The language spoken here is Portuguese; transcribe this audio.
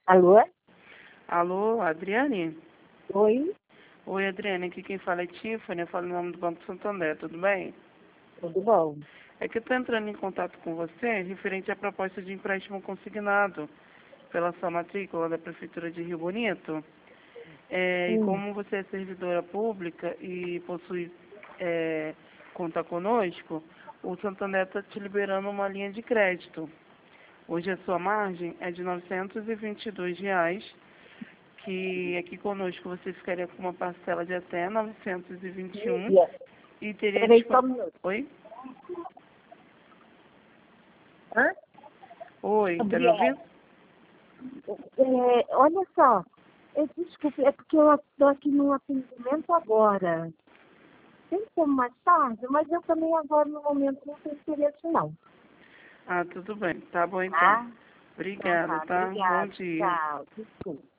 Alô? Alô, Adriane? Oi? Oi, Adriane, aqui quem fala é Tiffany, eu falo em nome do Banco Santander, tudo bem? Tudo bom? É que eu estou entrando em contato com você referente à proposta de empréstimo consignado pela sua matrícula da Prefeitura de Rio Bonito. E Hum. como você é servidora pública e possui conta conosco, o Santander está te liberando uma linha de crédito. Hoje a sua margem é de R$ 922, que aqui conosco você ficaria com uma parcela de até 921 Lívia, e teria peraí só um minuto. Oi? Hã? Oi, tá me Gabriela, ouvindo? olha só, desculpe, é porque eu estou aqui num atendimento agora. Tem como mais tarde? Mas eu também agora, no momento, não tenho interesse, não. Ah, tudo bem. Tá bom então. Tá? Então Obrigada, tá, tá? Bom obrigada. dia. Tchau, desculpa.